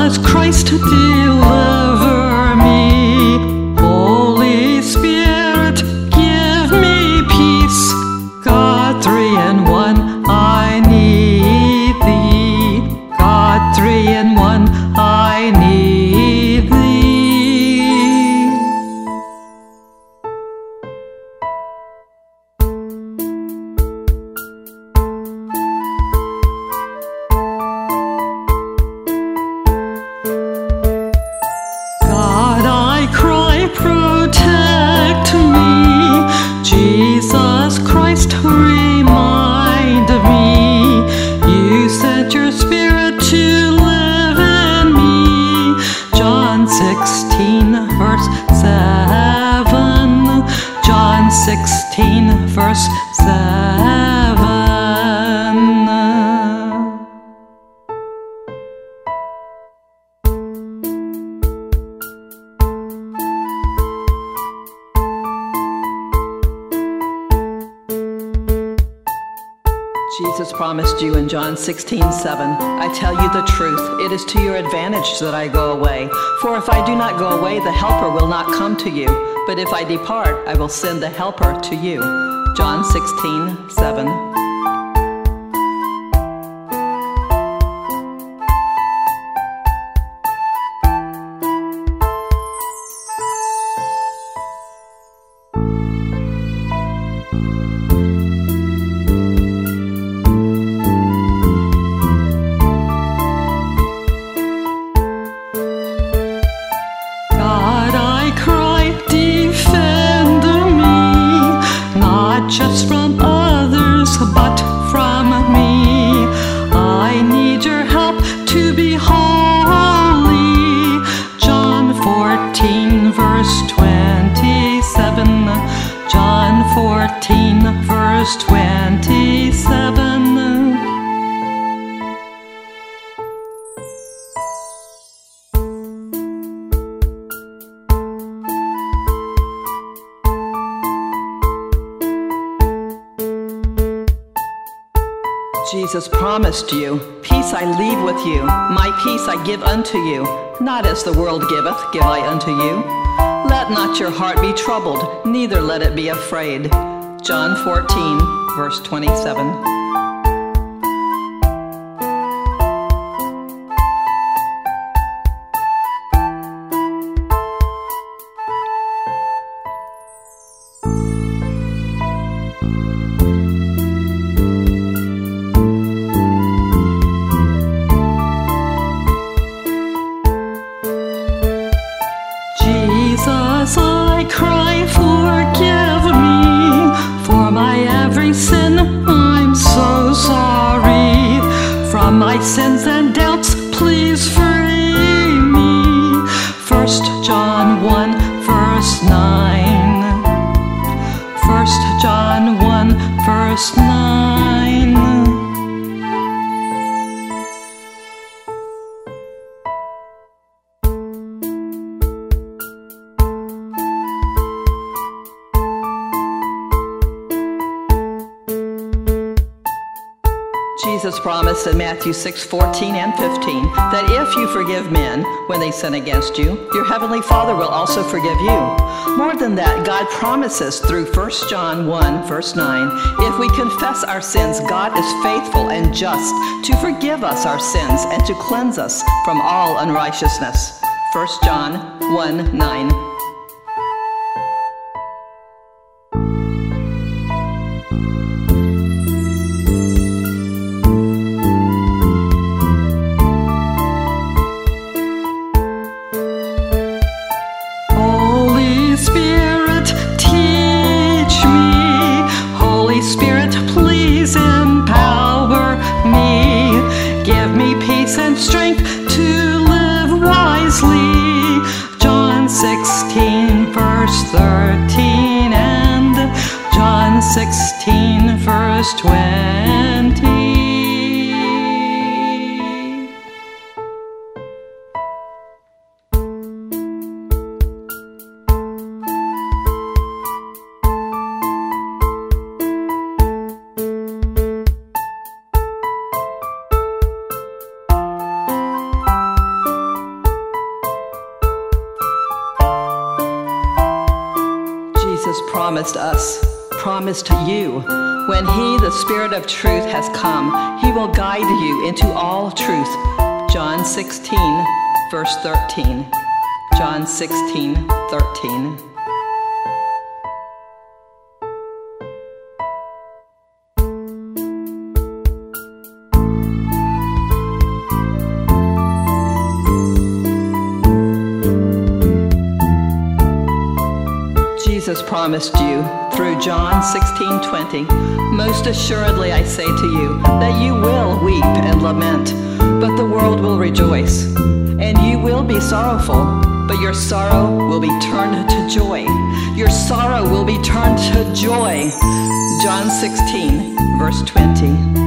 Jesus Christ, deliver me. Holy Spirit, give me peace. God, three in one, I need thee. God, three in one, I need thee. God, I cry, protect me. Jesus Christ, remind me. You sent your Spirit to live in me. John 16, verse 7. John 16, verse 7. Jesus promised you in John 16:7, I tell you the truth, it is to your advantage that I go away. For if I do not go away, the Helper will not come to you. But if I depart, I will send the Helper to you. John 16:7. Just from others, but from me. I need your help to be holy. John 14, verse 27. John 14, verse 27. Jesus promised you, peace I leave with you, my peace I give unto you. Not as the world giveth, give I unto you. Let not your heart be troubled, neither let it be afraid. John 14, verse 27. Jesus, I cry, forgive me for my every sin. I'm so sorry. From my sins and doubts, please free me. 1 John 1, verse 9. 1 John 1, verse 9. Jesus promised in Matthew 6:14 and 15 that if you forgive men when they sin against you, your heavenly Father will also forgive you. More than that, God promises through 1 John 1, verse 9, if we confess our sins, God is faithful and just to forgive us our sins and to cleanse us from all unrighteousness. 1 John 1, 9. And strength to live wisely. John 16, verse 13, and John 16, verse 20. promised us, promised you. When He, the Spirit of truth, has come, He will guide you into all truth. John 16, verse 13. John 16, 13. Jesus promised you through John 16:20, "Most assuredly I say to you, that you will weep and lament, but the world will rejoice. And you will be sorrowful, but your sorrow will be turned to joy." Your sorrow will be turned to joy. John 16, verse 20.